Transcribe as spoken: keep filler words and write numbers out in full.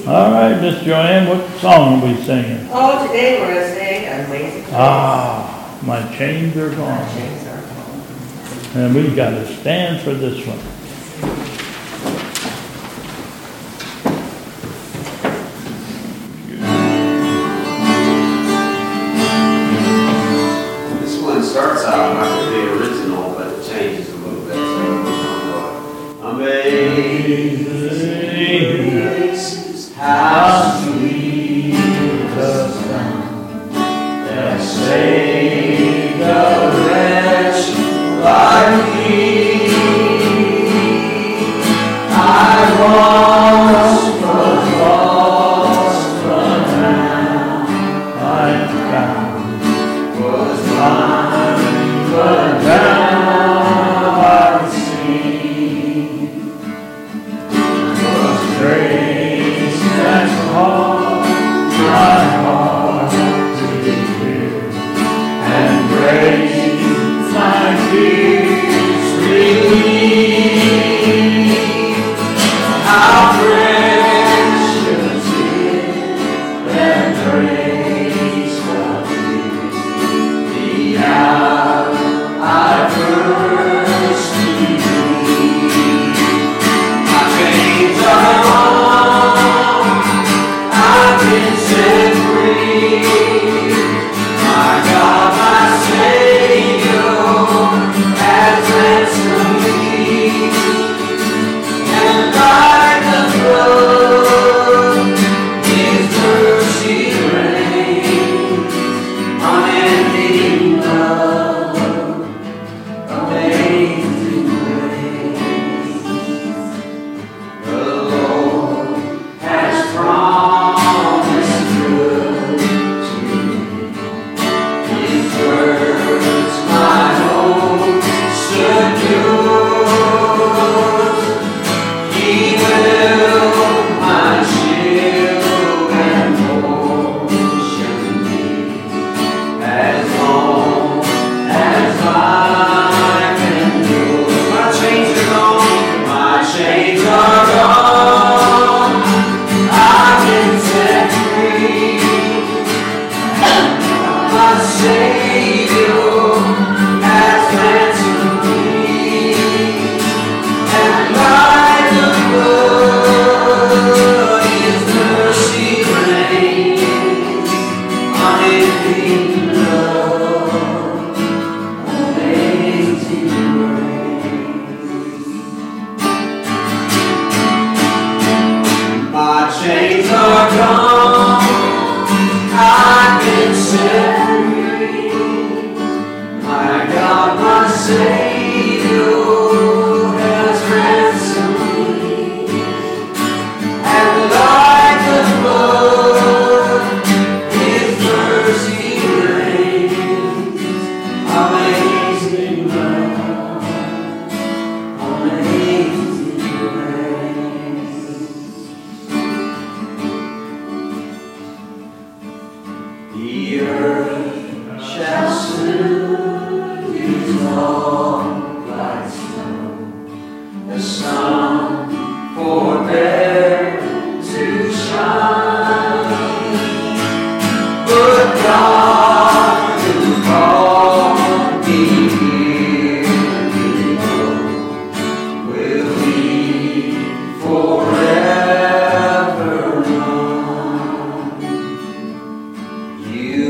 All right, Miss Joanne, what song are we singing? Oh, today we're gonna sing Amazing Grace. Ah, my chains are My gone. chains are gone. And we got to stand for this one. This one starts out like the original, but it changes a little bit. So amazing grace, how sweet the sound that saved a wretch like me. I once was lost, but now I'm found. Was blind, but now I see. Was grace that caused my heart to be clear, and grace my fears relieved. How precious is that grace of thee, the hour I first believed. My chains are gone, I've been set free. My God, my Savior, has ransomed me. And like the flood, His mercy reigns, unending love, amazing grace. The Lord has promised good to me. His words my hope secures. He will my shield and portion be, as long as life endures. My chains are gone, my chains are gone. I've been set free. My Savior has ransomed me, and like the flood, His mercy reigns, unending love, amazing grace. My chains are gone, I've been set free. My God, my Savior, has ransomed me, and like the flood, His mercy reigns, amazing love, amazing grace. The earth shall soon be gone like snow, the sun forbear to shine, but God who called me here below will be forever known. You